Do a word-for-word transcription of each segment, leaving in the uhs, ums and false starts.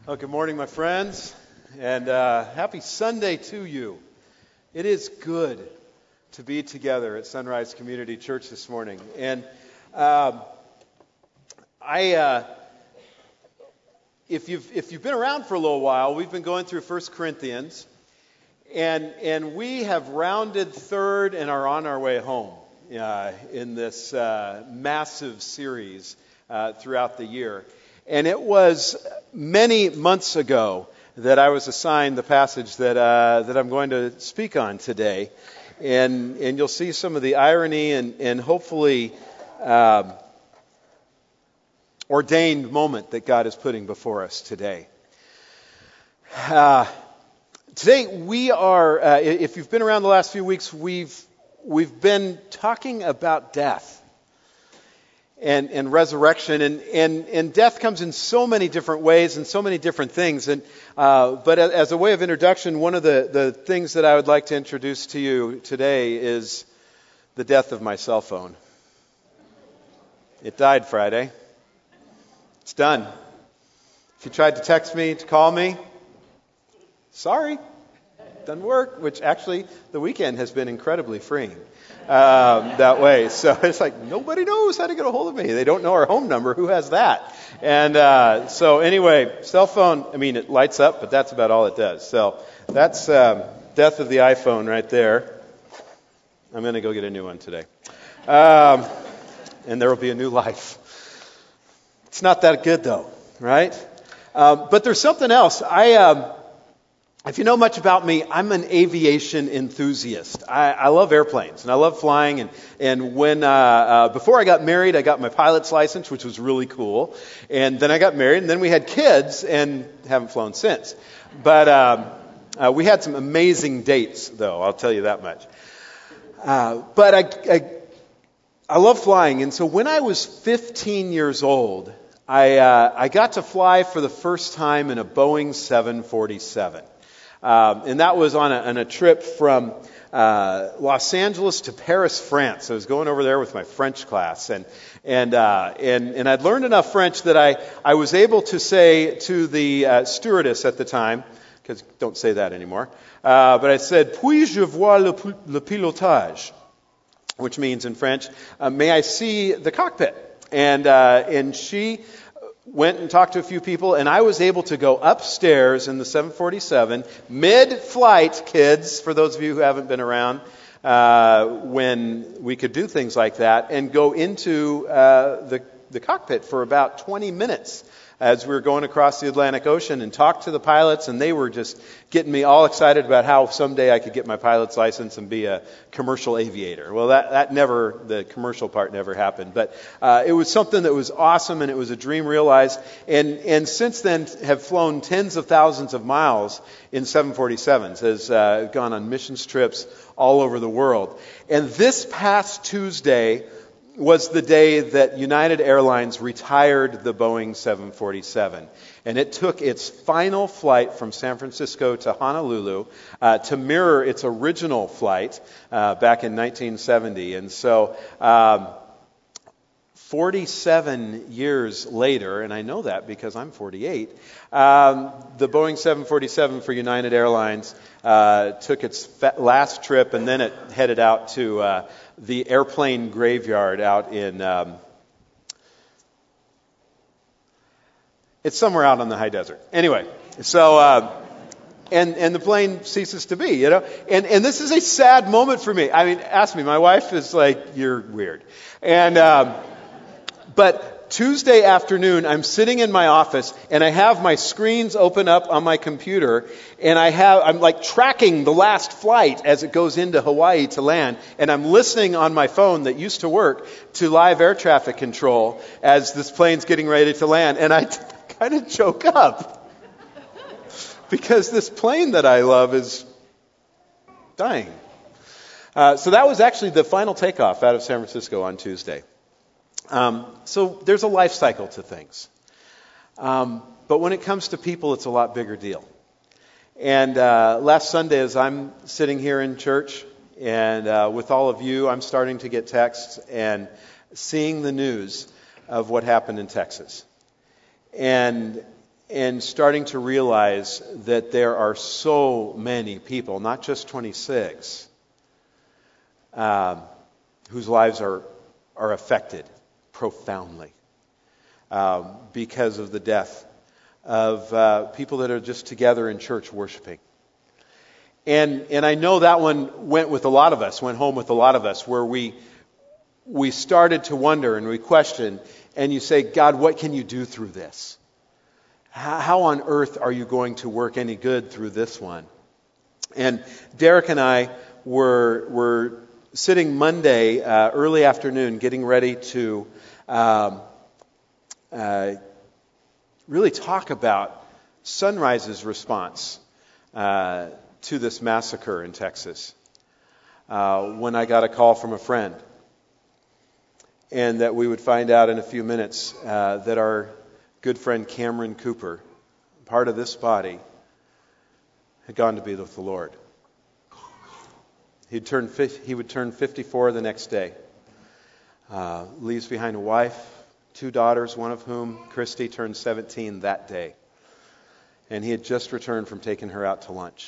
Well, good morning, my friends, and uh, happy Sunday to you. It is good to be together at Sunrise Community Church this morning. And um, I, uh, if you've if you've been around for a little while, we've been going through First Corinthians, and and we have rounded third and are on our way home uh, in this uh, massive series uh, throughout the year. And it was many months ago that I was assigned the passage that uh, that I'm going to speak on today, and and you'll see some of the irony and and hopefully uh, ordained moment that God is putting before us today. Uh, today we are, uh, if you've been around the last few weeks, we've we've been talking about death. And, and resurrection, and, and, and death comes in so many different ways and so many different things. And uh, but as a way of introduction, one of the, the things that I would like to introduce to you today is the death of my cell phone. It died Friday. It's done. If you tried to text me, to call me, sorry, doesn't work. Which actually, the weekend has been incredibly freeing. Um, that way. So it's like, nobody knows how to get a hold of me. They don't know our home number. Who has that? And uh, so anyway, cell phone, I mean, it lights up, but that's about all it does. So that's um, death of the iPhone right there. I'm going to go get a new one today. Um, and there will be a new life. It's not that good, though, right? Um, but there's something else. I... Um, If you know much about me, I'm an aviation enthusiast. I, I love airplanes and I love flying. And and when uh, uh, before I got married, I got my pilot's license, which was really cool. And then I got married, and then we had kids, and haven't flown since. But um, uh, we had some amazing dates, though. I'll tell you that much. Uh, but I, I I love flying, and so when I was fifteen years old, I uh, I got to fly for the first time in a Boeing seven forty-seven. Um, and that was on a, on a trip from uh, Los Angeles to Paris, France. I was going over there with my French class, and and uh, and and I'd learned enough French that I I was able to say to the uh, stewardess at the time, because don't say that anymore. Uh, but I said, "Puis-je voir le, le pilotage?" which means in French, uh, "May I see the cockpit?" And uh, and she went and talked to a few people, and I was able to go upstairs in the seven forty-seven, mid-flight, kids, for those of you who haven't been around, uh, when we could do things like that, and go into uh, the, the cockpit for about twenty minutes as we were going across the Atlantic Ocean, and talked to the pilots, and they were just getting me all excited about how someday I could get my pilot's license and be a commercial aviator. Well, that, that never, the commercial part never happened, but uh, it was something that was awesome, and it was a dream realized, and, and since then have flown tens of thousands of miles in seven forty-sevens, has uh, gone on missions trips all over the world. And this past Tuesday was the day that United Airlines retired the Boeing seven forty-seven. And it took its final flight from San Francisco to Honolulu uh, to mirror its original flight uh, back in nineteen seventy. And so um, forty-seven years later, and I know that because I'm forty-eight, um, the Boeing seven forty-seven for United Airlines uh, took its fa- last trip, and then it headed out to uh, the airplane graveyard out in, um, it's somewhere out on the high desert. Anyway, so, uh, and and the plane ceases to be, you know. And and this is a sad moment for me. I mean, ask me, my wife is like, you're weird. And, um, but Tuesday afternoon, I'm sitting in my office, and I have my screens open up on my computer, and I have, I'm like tracking the last flight as it goes into Hawaii to land, and I'm listening on my phone that used to work to live air traffic control as this plane's getting ready to land, and I t- kind of choke up because this plane that I love is dying. Uh, so that was actually the final takeoff out of San Francisco on Tuesday. Um, so there's a life cycle to things. Um, but when it comes to people, it's a lot bigger deal. And uh, last Sunday, as I'm sitting here in church and uh, with all of you, I'm starting to get texts and seeing the news of what happened in Texas. And and starting to realize that there are so many people, not just twenty-six, um, whose lives are, are affected profoundly um, because of the death of uh, people that are just together in church worshiping. And and I know that one went with a lot of us, went home with a lot of us, where we we started to wonder and we questioned, and you say, God, what can you do through this? How, how on earth are you going to work any good through this one? And Derek and I were were sitting Monday uh, early afternoon, getting ready to um, uh, really talk about Sunrise's response Uh, to this massacre in Texas, uh, when I got a call from a friend, and that we would find out in a few minutes uh, that our good friend Cameron Cooper, part of this body, had gone to be with the Lord. He'd turn, he would turn fifty-four the next day. Uh, leaves behind a wife, two daughters, one of whom, Christy, turned seventeen that day. And he had just returned from taking her out to lunch.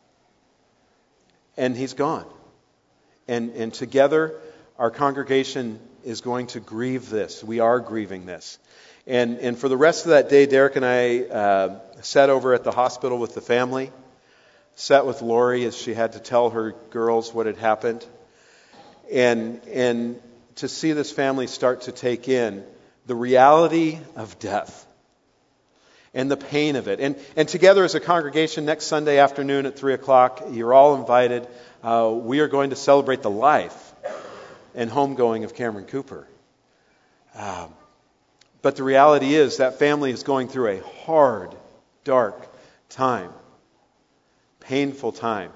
And he's gone. And and together, our congregation is going to grieve this. We are grieving this. And and for the rest of that day, Derek and I uh, sat over at the hospital with the family, sat with Lori as she had to tell her girls what had happened. And and to see this family start to take in the reality of death and the pain of it. And and together as a congregation next Sunday afternoon at three o'clock, you're all invited. Uh, we are going to celebrate the life and homegoing of Cameron Cooper. Um, but the reality is that family is going through a hard, dark time. Painful time.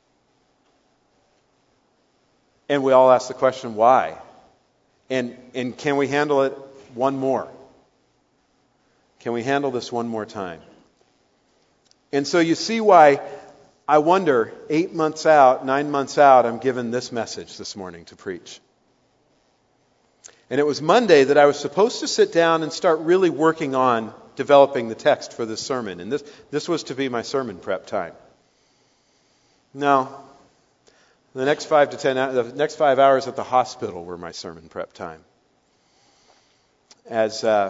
And we all ask the question, why? And and can we handle it one more? Can we handle this one more time? And so you see why I wonder, eight months out, nine months out, I'm given this message this morning to preach. And it was Monday that I was supposed to sit down and start really working on developing the text for this sermon. And this, this was to be my sermon prep time. No. The next five to ten, the next five hours at the hospital were my sermon prep time. As... Uh,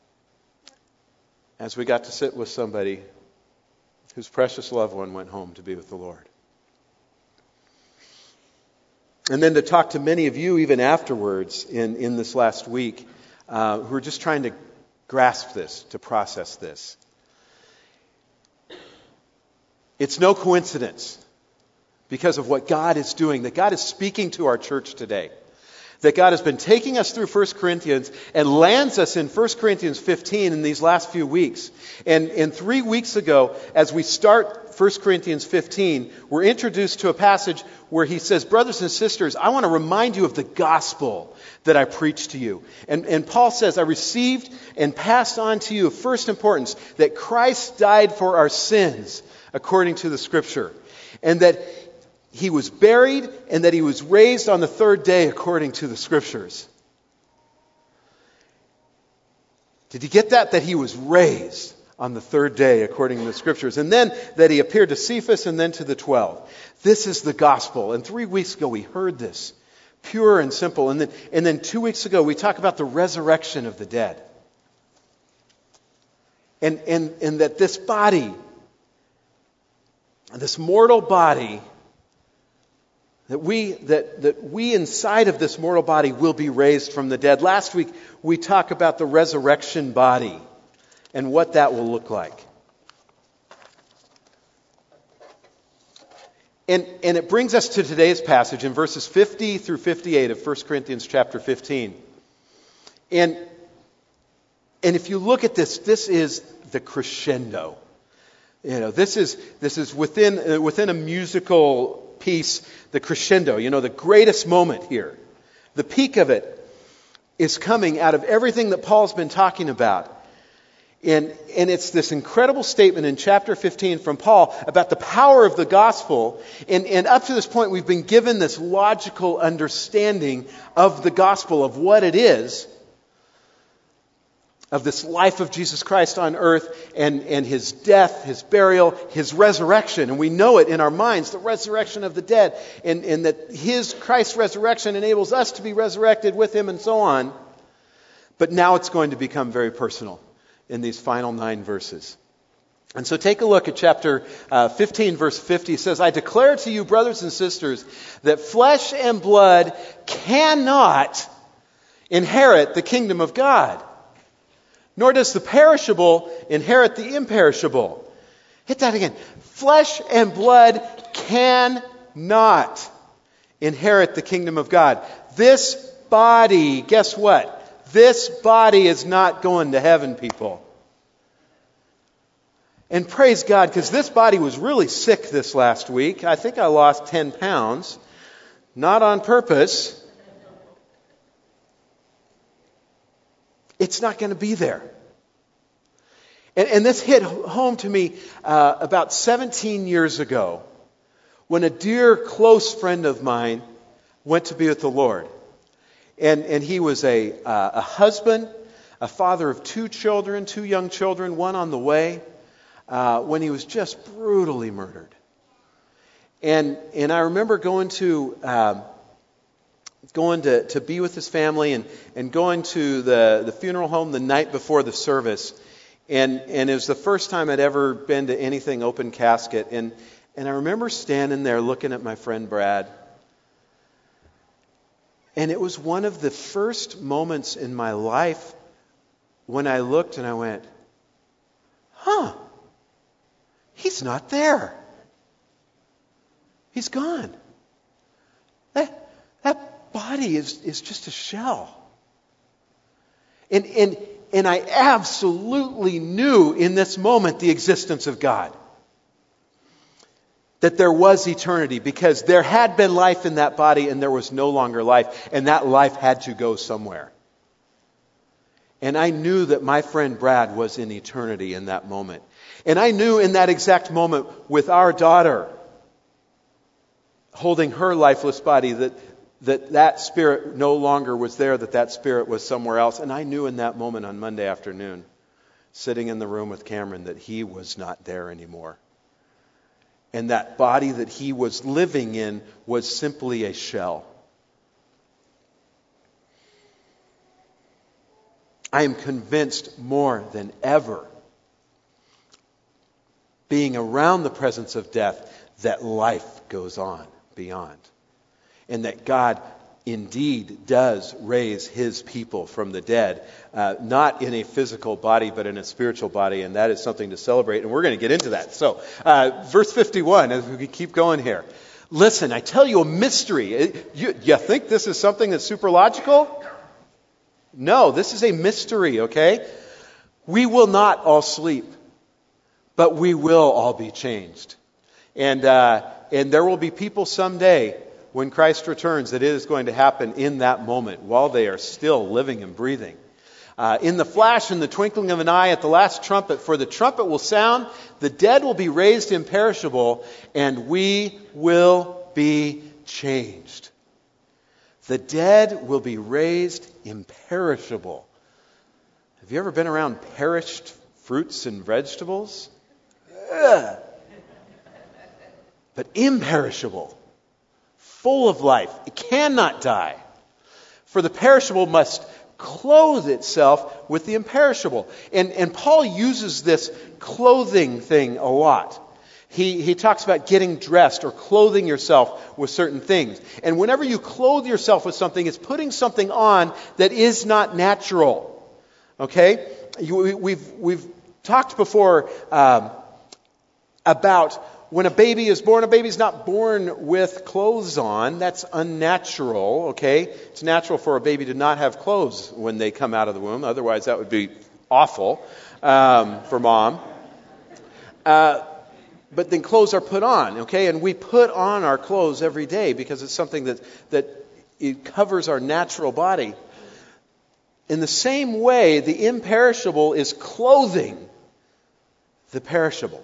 As we got to sit with somebody whose precious loved one went home to be with the Lord. And then to talk to many of you even afterwards in, in this last week uh, who are just trying to grasp this, to process this. It's no coincidence because of what God is doing, that God is speaking to our church today. That God has been taking us through First Corinthians and lands us in First Corinthians fifteen in these last few weeks. And, and three weeks ago, as we start First Corinthians fifteen, we're introduced to a passage where he says, brothers and sisters, I want to remind you of the gospel that I preached to you. And, and Paul says, I received and passed on to you of first importance that Christ died for our sins according to the Scripture. And that He was buried, and that He was raised on the third day according to the Scriptures. Did you get that? That He was raised on the third day according to the Scriptures. And then that He appeared to Cephas and then to the twelve. This is the gospel. And three weeks ago we heard this. Pure and simple. And then, and then two weeks ago we talked about the resurrection of the dead. And, and, and that this body, this mortal body, That we that, that we inside of this mortal body will be raised from the dead. Last week we talked about the resurrection body and what that will look like. And, and it brings us to today's passage in verses fifty through fifty-eight of First Corinthians chapter fifteen. And, and if you look at this, this is the crescendo. You know, this is this is within uh, within a musical piece, the crescendo, you know, the greatest moment here. The peak of it is coming out of everything that Paul's been talking about. And, and it's this incredible statement in chapter fifteen from Paul about the power of the gospel. And, and up to this point, we've been given this logical understanding of the gospel, of what it is. of this life of Jesus Christ on earth and, and his death, his burial, his resurrection. And we know it in our minds, the resurrection of the dead, and, and that his Christ's resurrection enables us to be resurrected with him and so on. But now it's going to become very personal in these final nine verses. And so take a look at chapter uh, fifteen, verse fifty. It says, I declare to you, brothers and sisters, that flesh and blood cannot inherit the kingdom of God, nor does the perishable inherit the imperishable. Hit that again. Flesh and blood cannot inherit the kingdom of God. This body, guess what? This body is not going to heaven, people. And praise God, because this body was really sick this last week. I think I lost ten pounds. Not on purpose. It's not going to be there. And, and this hit home to me uh, about seventeen years ago when a dear close friend of mine went to be with the Lord. And, and he was a, uh, a husband, a father of two children, two young children, one on the way, uh, when he was just brutally murdered. And and I remember going to um, going to, to be with his family and, and going to the, the funeral home the night before the service. And and it was the first time I'd ever been to anything open casket. And, and I remember standing there looking at my friend Brad. And it was one of the first moments in my life when I looked and I went, huh, he's not there. He's gone. That, that body is, is just a shell. And, and, and I absolutely knew in this moment the existence of God. That there was eternity, because there had been life in that body and there was no longer life. And that life had to go somewhere. And I knew that my friend Brad was in eternity in that moment. And I knew in that exact moment with our daughter holding her lifeless body that that that spirit no longer was there, that that spirit was somewhere else. And I knew in that moment on Monday afternoon, sitting in the room with Cameron, that he was not there anymore. And that body that he was living in was simply a shell. I am convinced more than ever, being around the presence of death, that life goes on beyond. And that God indeed does raise his people from the dead, uh, not in a physical body, but in a spiritual body. And that is something to celebrate. And we're going to get into that. So, uh, verse fifty-one, as we keep going here. Listen, I tell you a mystery. You, you think this is something that's super logical? No, this is a mystery, okay? We will not all sleep, but we will all be changed. And, uh, and there will be people someday when Christ returns that it is going to happen in that moment while they are still living and breathing. Uh, in the flash, in the twinkling of an eye, at the last trumpet, for the trumpet will sound, the dead will be raised imperishable, and we will be changed. The dead will be raised imperishable. Have you ever been around perished fruits and vegetables? Ugh. But imperishable. Full of life. It cannot die. For the perishable must clothe itself with the imperishable. And, and Paul uses this clothing thing a lot. He, he talks about getting dressed or clothing yourself with certain things. And whenever you clothe yourself with something, it's putting something on that is not natural. Okay? You, we've, we've talked before um, about when a baby is born, a baby's not born with clothes on. That's unnatural, okay? It's natural for a baby to not have clothes when they come out of the womb. Otherwise, that would be awful um, for mom. Uh, but then clothes are put on, okay? And we put on our clothes every day because it's something that, that it covers our natural body. In the same way, the imperishable is clothing the perishable.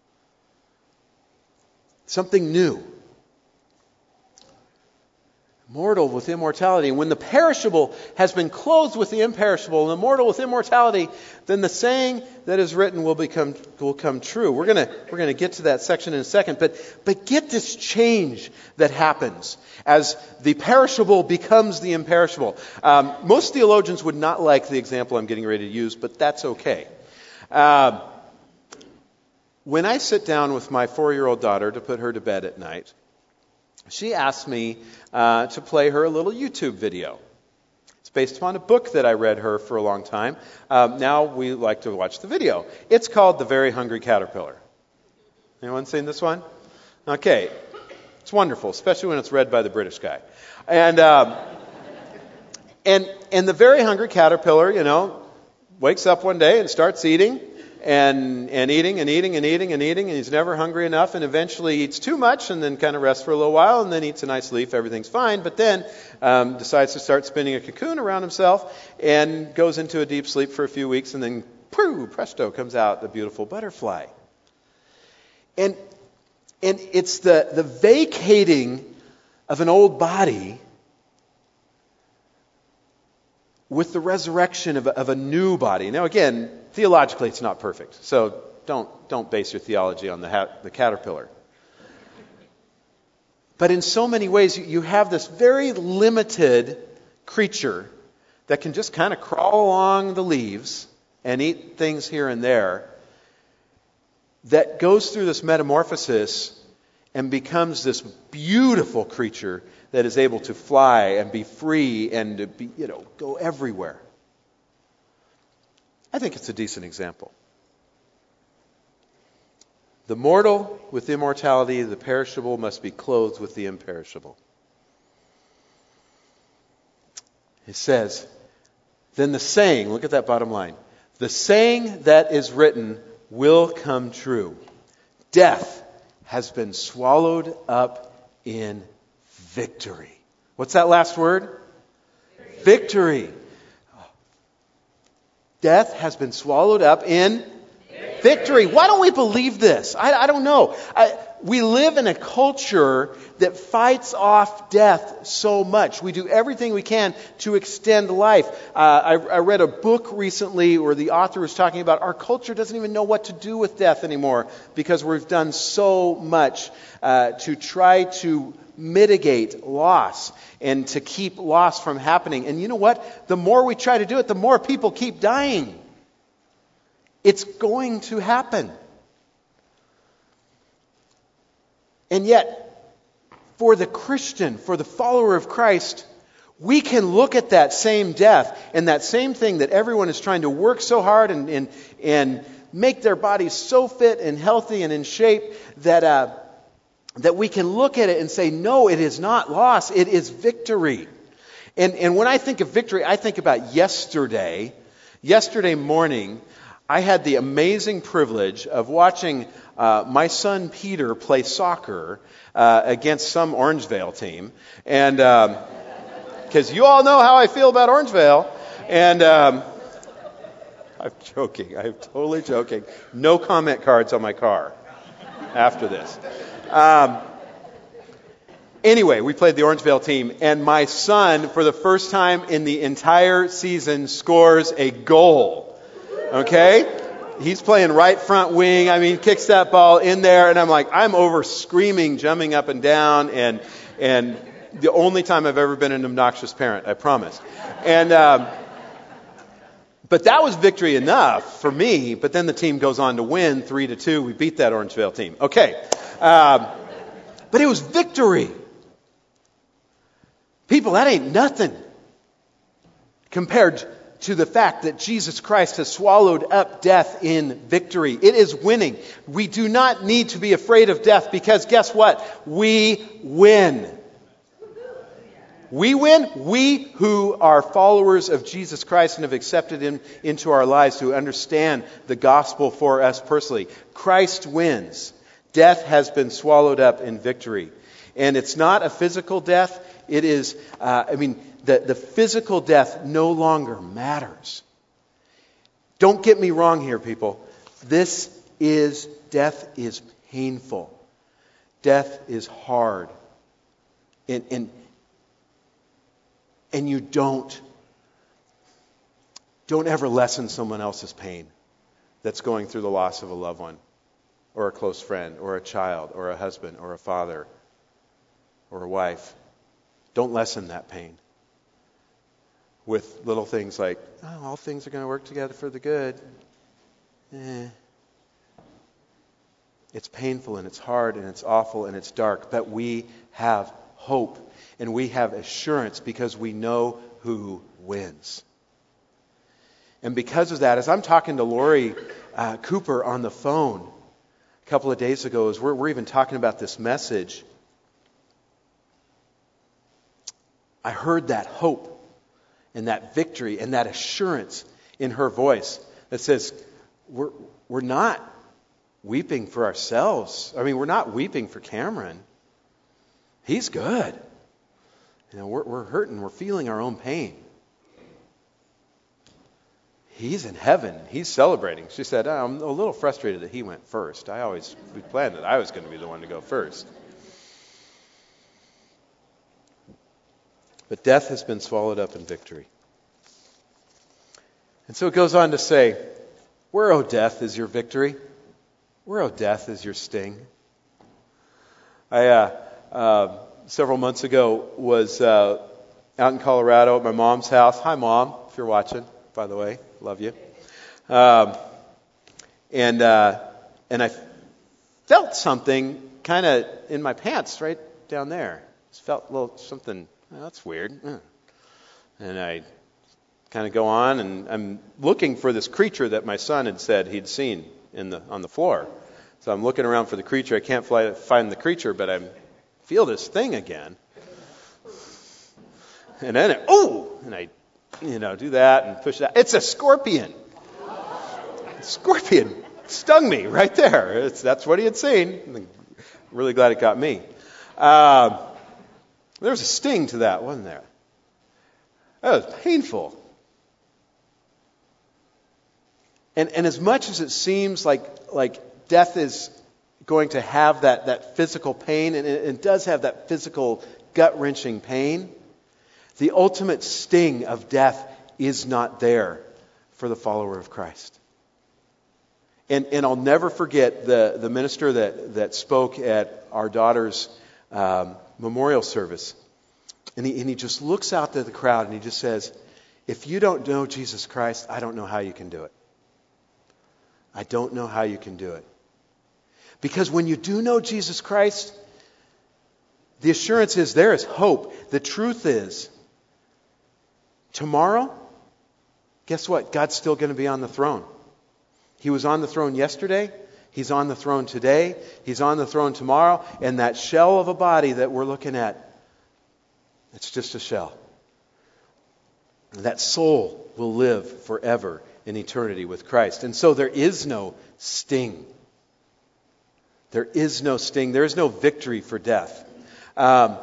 Something new. mortal with immortality. And when the perishable has been clothed with the imperishable, and the mortal with immortality, then the saying that is written will become will come true. We're gonna we're gonna get to that section in a second, but but get this change that happens as the perishable becomes the imperishable. Um, most theologians would not like the example I'm getting ready to use, but that's okay. Uh, when I sit down with my four-year-old daughter to put her to bed at night, she asked me uh, to play her a little YouTube video. It's based upon a book that I read her for a long time. Um, now we like to watch the video. It's called The Very Hungry Caterpillar. Anyone seen this one? Okay. It's wonderful, especially when it's read by the British guy. And um, and and the very hungry caterpillar, you know, wakes up one day and starts eating. And and eating and eating and eating and eating, and he's never hungry enough, and eventually eats too much, and then kind of rests for a little while, and then eats a nice leaf, everything's fine, but then um, decides to start spinning a cocoon around himself, and goes into a deep sleep for a few weeks, and then, pooh, presto, comes out the beautiful butterfly. And and it's the, the vacating of an old body with the resurrection of a, of a new body. Now again, theologically it's not perfect, so don't don't base your theology on the ha- the caterpillar. But in so many ways, you, you have this very limited creature that can just kind of crawl along the leaves and eat things here and there, that goes through this metamorphosis and becomes this beautiful creature that is able to fly and be free and to be, you know, go everywhere. I think it's a decent example. The mortal with immortality, the perishable must be clothed with the imperishable. It says, then the saying, look at that bottom line, the saying that is written will come true. Death has been swallowed up in victory. What's that last word? Victory. Victory. Death has been swallowed up in victory. victory. Why don't we believe this? I, I don't know. I, we live in a culture that fights off death so much. We do everything we can to extend life. Uh, I, I read a book recently where the author was talking about our culture doesn't even know what to do with death anymore because we've done so much uh, to try to mitigate loss and to keep loss from happening. And you know what? The more we try to do it, the more people keep dying. It's going to happen. And yet, for the Christian, for the follower of Christ, we can look at that same death and that same thing that everyone is trying to work so hard and and, and make their bodies so fit and healthy and in shape that uh, that we can look at it and say, no, it is not loss, it is victory. And and when I think of victory, I think about yesterday. Yesterday morning, I had the amazing privilege of watching uh, my son Peter play soccer uh, against some Orangevale team. And because um, you all know how I feel about Orangevale. And um, I'm joking. I'm totally joking. No comment cards on my car after this. Um, anyway, we played the Orangevale team, and my son, for the first time in the entire season, scores a goal. Okay? He's playing right front wing. I mean, kicks that ball in there, and I'm like, I'm over screaming, jumping up and down, and and the only time I've ever been an obnoxious parent, I promise. And um, but that was victory enough for me. But then the team goes on to win three to two. We beat that Orangevale team. Okay, um, but it was victory. People, that ain't nothing compared to the fact that Jesus Christ has swallowed up death in victory. It is winning. We do not need to be afraid of death because guess what? We win. We win. We who are followers of Jesus Christ and have accepted Him into our lives to understand the gospel for us personally. Christ wins. Death has been swallowed up in victory. And it's not a physical death. It is, uh, I mean, the, the physical death no longer matters. Don't get me wrong here, people. This is, death is painful. Death is hard. And, and And you don't, don't ever lessen someone else's pain that's going through the loss of a loved one, or a close friend, or a child, or a husband, or a father, or a wife. Don't lessen that pain with little things like, oh, all things are going to work together for the good. Eh. It's painful, and it's hard, and it's awful, and it's dark, but we have hope, and we have assurance because we know who wins. And because of that, as I'm talking to Lori uh, Cooper on the phone a couple of days ago, as we're, we're even talking about this message, I heard that hope and that victory and that assurance in her voice that says, we're, we're not weeping for ourselves. I mean, we're not weeping for Cameron. He's good. You know, we're, we're hurting. We're feeling our own pain. He's in heaven. He's celebrating. She said, oh, I'm a little frustrated that he went first. I always we planned that I was going to be the one to go first. But death has been swallowed up in victory. And so it goes on to say, where, O death, is your victory? Where, O death, is your sting? I, uh, uh, several months ago, was uh, out in Colorado at my mom's house. Hi, Mom, if you're watching, by the way. Love you. Um, and uh, and I felt something kind of in my pants right down there. Just felt a little something, oh, that's weird. And I kind of go on, and I'm looking for this creature that my son had said he'd seen in the on the floor. So I'm looking around for the creature. I can't fly, find the creature, but I feel this thing again. And then, it, oh, and I, you know, do that and push that. It's a scorpion. Scorpion stung me right there. It's, that's what he had seen. I'm really glad it got me. Um, there was a sting to that, wasn't there? That was painful. And and as much as it seems like like death is going to have that, that physical pain, and it, it does have that physical gut-wrenching pain, the ultimate sting of death is not there for the follower of Christ. And and I'll never forget the, the minister that, that spoke at our daughter's um, memorial service. And he, and he just looks out to the crowd and he just says, if you don't know Jesus Christ, I don't know how you can do it. I don't know how you can do it. Because when you do know Jesus Christ, the assurance is there is hope. The truth is, tomorrow, guess what? God's still going to be on the throne. He was on the throne yesterday. He's on the throne today. He's on the throne tomorrow. And that shell of a body that we're looking at, it's just a shell. That soul will live forever in eternity with Christ. And so there is no sting. There is no sting. There is no victory for death. Um,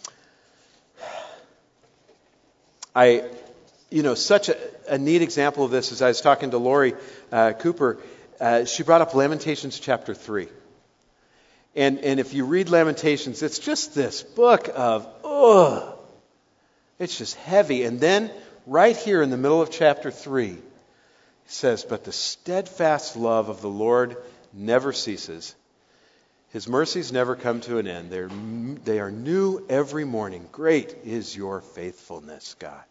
I, you know, such a, a neat example of this as I was talking to Lori uh, Cooper. Uh, she brought up Lamentations chapter three. And, and if you read Lamentations, it's just this book of, ugh, it's just heavy. And then right here in the middle of chapter three, it says, but the steadfast love of the Lord never ceases. His mercies never come to an end. They're, they are new every morning. Great is your faithfulness, God.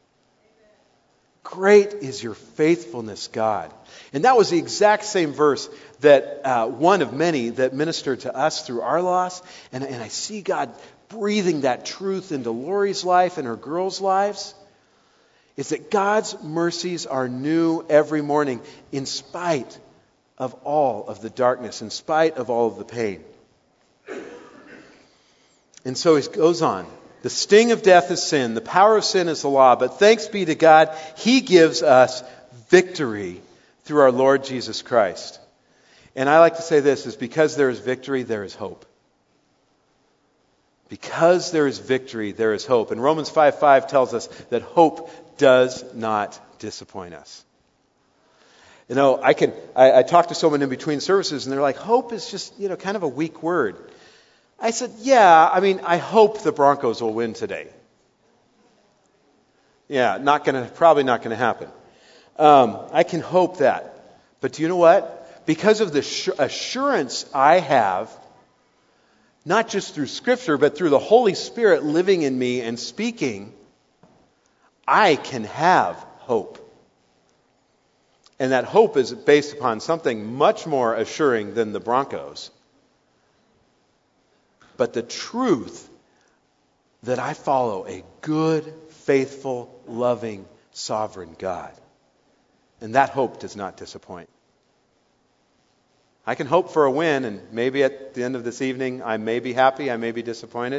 Great is your faithfulness, God. And that was the exact same verse that uh, one of many that ministered to us through our loss. And, and I see God breathing that truth into Lori's life and her girls' lives. Is that God's mercies are new every morning in spite of all of the darkness, in spite of all of the pain. And so he goes on. The sting of death is sin. The power of sin is the law. But thanks be to God, He gives us victory through our Lord Jesus Christ. And I like to say this, is because there is victory, there is hope. Because there is victory, there is hope. And Romans five five tells us that hope does not disappoint us. You know, I can I, I talk to someone in between services and they're like, hope is just, you know, kind of a weak word. I said, yeah, I mean, I hope the Broncos will win today. Yeah, not gonna, probably not going to happen. Um, I can hope that. But do you know what? Because of the assurance I have, not just through Scripture, but through the Holy Spirit living in me and speaking, I can have hope. And that hope is based upon something much more assuring than the Broncos. But the truth that I follow a good, faithful, loving, sovereign God. And that hope does not disappoint. I can hope for a win, and maybe at the end of this evening I may be happy, I may be disappointed.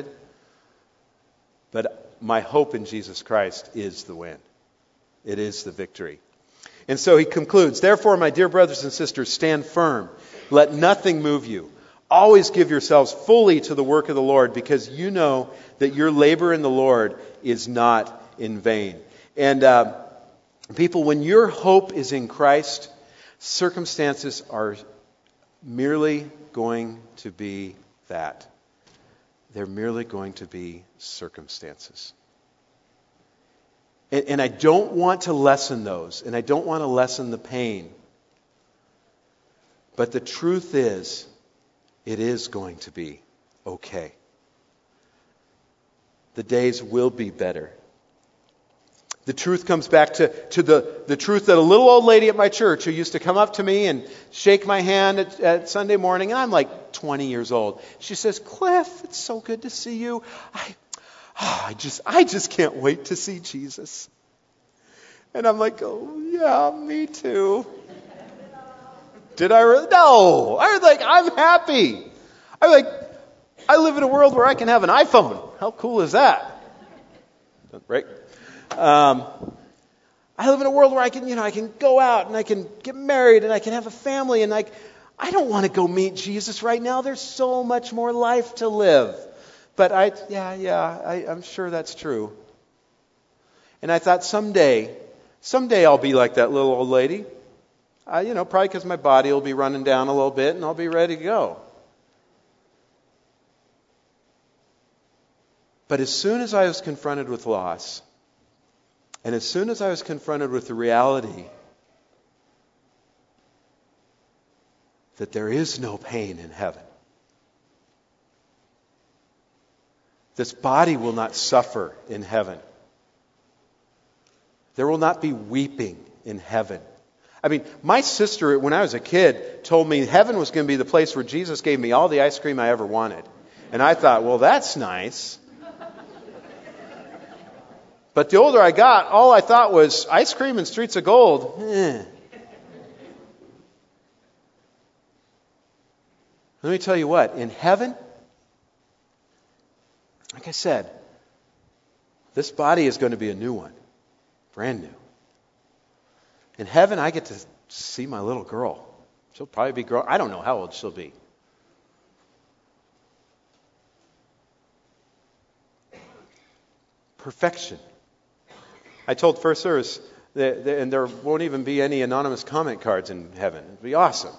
But my hope in Jesus Christ is the win. It is the victory. And so he concludes, therefore, my dear brothers and sisters, stand firm. Let nothing move you. Always give yourselves fully to the work of the Lord, because you know that your labor in the Lord is not in vain. And uh, people, when your hope is in Christ, circumstances are merely going to be that. They're merely going to be circumstances. And, and I don't want to lessen those, and I don't want to lessen the pain. But the truth is, it is going to be okay. The days will be better. The truth comes back to, to the, the truth that a little old lady at my church who used to come up to me and shake my hand at, at Sunday morning, and I'm like twenty years old. She says, Cliff, it's so good to see you. I, oh, I just I just can't wait to see Jesus. And I'm like, oh, yeah, me too. Did I really? No. I was like, I'm happy. I'm like, I live in a world where I can have an iPhone. How cool is that? Right? Um, I live in a world where I can, you know, I can go out and I can get married and I can have a family, and like, I don't want to go meet Jesus right now. There's so much more life to live. But I, yeah, yeah, I, I'm sure that's true. And I thought someday, someday I'll be like that little old lady. Uh, you know, probably because my body will be running down a little bit and I'll be ready to go. But as soon as I was confronted with loss, and as soon as I was confronted with the reality that there is no pain in heaven, this body will not suffer in heaven. There will not be weeping in heaven. I mean, my sister, when I was a kid, told me heaven was going to be the place where Jesus gave me all the ice cream I ever wanted. And I thought, well, that's nice. But the older I got, all I thought was ice cream and streets of gold. Eh. Let me tell you what, in heaven, like I said, this body is going to be a new one. Brand new. In heaven, I get to see my little girl. She'll probably be grown. I don't know how old she'll be. Perfection. I told First Service, that, that, and there won't even be any anonymous comment cards in heaven. It'd be awesome.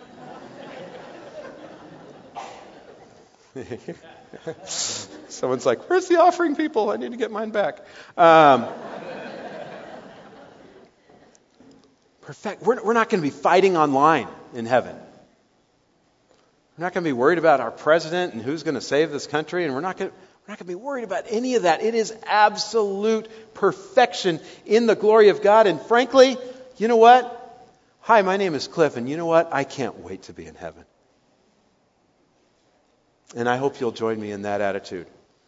Someone's like, where's the offering people? I need to get mine back. Um, perfect. We're, we're not going to be fighting online in heaven. We're not going to be worried about our president and who's going to save this country, and we're not going to... We're not going to be worried about any of that. It is absolute perfection in the glory of God. And frankly, you know what? Hi, my name is Cliff, and you know what? I can't wait to be in heaven. And I hope you'll join me in that attitude.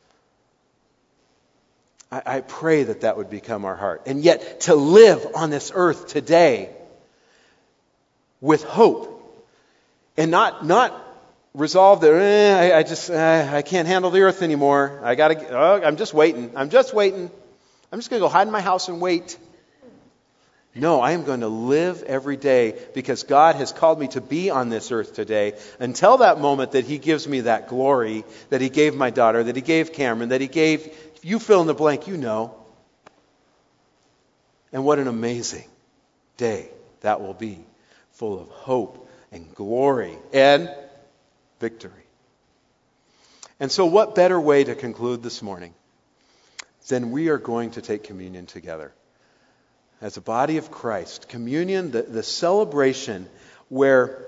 I, I pray that that would become our heart. And yet, to live on this earth today with hope, and not not resolve that eh, I, I just uh, I can't handle the earth anymore. I gotta. Oh, I'm just waiting. I'm just waiting. I'm just going to go hide in my house and wait. No, I am going to live every day because God has called me to be on this earth today until that moment that He gives me that glory that He gave my daughter, that He gave Cameron, that He gave. You fill in the blank. You know. And what an amazing day that will be, full of hope and glory and victory. And so what better way to conclude this morning then we are going to take communion together. As a body of Christ, communion, the, the celebration where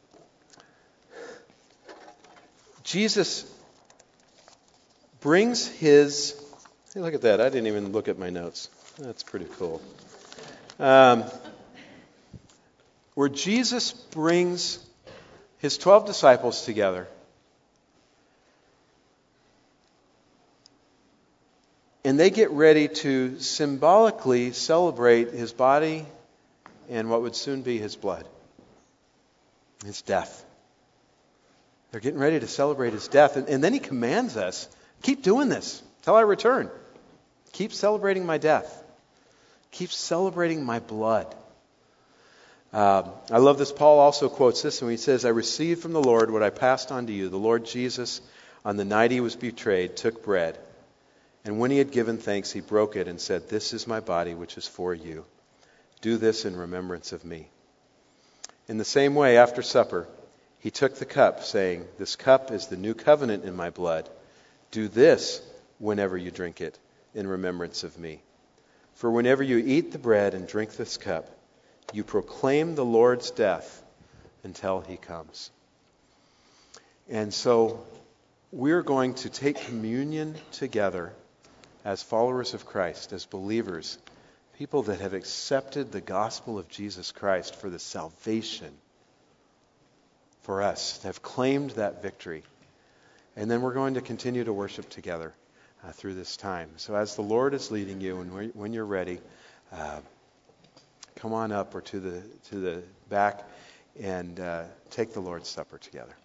Jesus brings his... Hey, look at that. I didn't even look at my notes. That's pretty cool. Um, where Jesus brings his twelve disciples together and they get ready to symbolically celebrate his body and what would soon be his blood, his death. They're getting ready to celebrate his death. And, and then he commands us, keep doing this till I return. Keep celebrating my death. Keep celebrating my blood. Um, I love this. Paul also quotes this, and he says, I received from the Lord what I passed on to you. The Lord Jesus, on the night he was betrayed, took bread. And when he had given thanks, he broke it and said, this is my body, which is for you. Do this in remembrance of me. In the same way, after supper, he took the cup, saying, this cup is the new covenant in my blood. Do this whenever you drink it in remembrance of me. For whenever you eat the bread and drink this cup, you proclaim the Lord's death until he comes. And so we're going to take communion together as followers of Christ, as believers, people that have accepted the gospel of Jesus Christ for the salvation for us, have claimed that victory. And then we're going to continue to worship together uh, through this time. So as the Lord is leading you, and when you're ready, uh, come on up or to the to the back and uh, take the Lord's Supper together.